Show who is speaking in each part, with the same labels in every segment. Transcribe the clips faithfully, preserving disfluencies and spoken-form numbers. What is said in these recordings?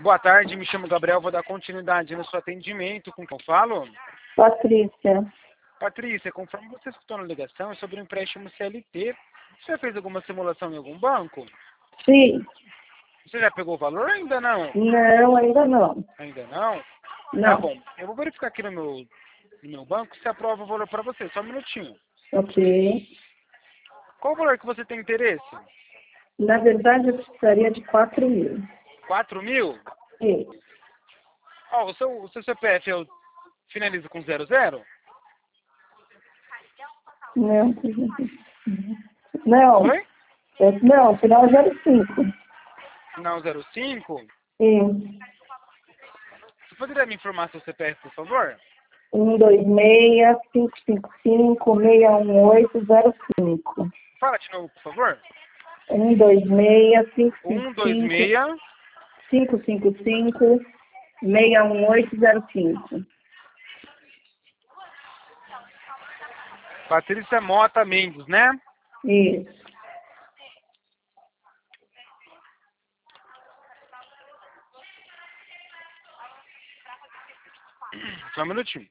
Speaker 1: Boa tarde, me chamo Gabriel, vou dar continuidade no seu atendimento. Com quem eu falo?
Speaker 2: Patrícia.
Speaker 1: Patrícia, conforme você escutou na ligação, é sobre o empréstimo C L T. Você já fez alguma simulação em algum banco?
Speaker 2: Sim.
Speaker 1: Você já pegou o valor ou ainda não?
Speaker 2: Não, ainda não.
Speaker 1: Ainda não?
Speaker 2: Não.
Speaker 1: Tá bom. Eu vou verificar aqui no meu, no meu banco se aprova o valor para você. Só um minutinho.
Speaker 2: Ok.
Speaker 1: Qual o valor que você tem interesse?
Speaker 2: Na verdade, eu precisaria de quatro mil.
Speaker 1: quatro mil?
Speaker 2: Sim.
Speaker 1: Ó, o seu, o seu C P F eu finaliza com zero zero?
Speaker 2: Não. Não.
Speaker 1: Oi?
Speaker 2: É, não, final zero cinco.
Speaker 1: Final zero cinco?
Speaker 2: Sim.
Speaker 1: Você poderia me informar seu C P F, por favor?
Speaker 2: um, dois seis, cinco cinco cinco, seis um oito, zero cinco.
Speaker 1: Fala de novo, por favor.
Speaker 2: um, dois seis, cinco cinco
Speaker 1: um, dois,
Speaker 2: cinco,
Speaker 1: seis.
Speaker 2: cinco cinco cinco, seis um oito, zero cinco.
Speaker 1: Patrícia Mota Mendes, né?
Speaker 2: Isso.
Speaker 1: Só um minutinho.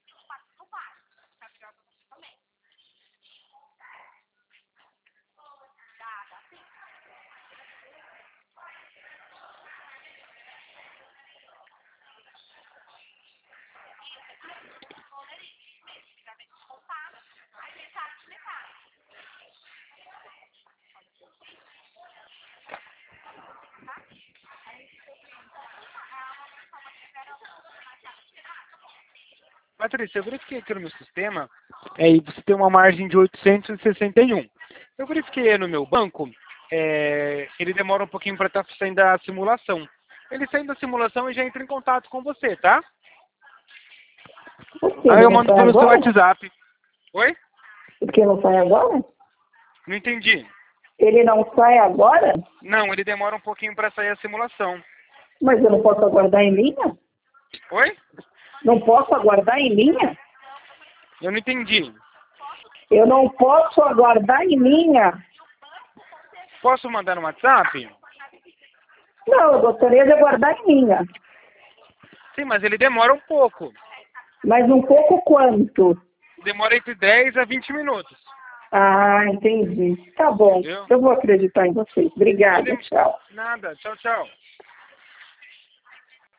Speaker 1: Patrícia, eu verifiquei aqui no meu sistema, é, e você tem uma margem de oitocentos e sessenta e um. Eu verifiquei no meu banco, é, ele demora um pouquinho para estar saindo a simulação. Ele saindo da simulação e já entra em contato com você, tá?
Speaker 2: Por que
Speaker 1: Aí
Speaker 2: ele
Speaker 1: eu
Speaker 2: não
Speaker 1: mando
Speaker 2: sai
Speaker 1: pelo seu
Speaker 2: agora?
Speaker 1: WhatsApp. Oi?
Speaker 2: Por que não sai agora?
Speaker 1: Não entendi.
Speaker 2: Ele não sai agora?
Speaker 1: Não, ele demora um pouquinho para sair a simulação.
Speaker 2: Mas eu não posso aguardar em linha?
Speaker 1: Oi?
Speaker 2: Não posso aguardar em linha?
Speaker 1: Eu não entendi.
Speaker 2: Eu não posso aguardar em linha.
Speaker 1: Posso mandar no WhatsApp?
Speaker 2: Não, eu gostaria de aguardar em linha.
Speaker 1: Sim, mas ele demora um pouco.
Speaker 2: Mas um pouco quanto?
Speaker 1: Demora entre dez a vinte minutos.
Speaker 2: Ah, entendi. Tá bom.
Speaker 1: Entendeu?
Speaker 2: Eu vou acreditar em vocês. Obrigada.
Speaker 1: Ele-
Speaker 2: Tchau.
Speaker 1: Nada. Tchau, tchau.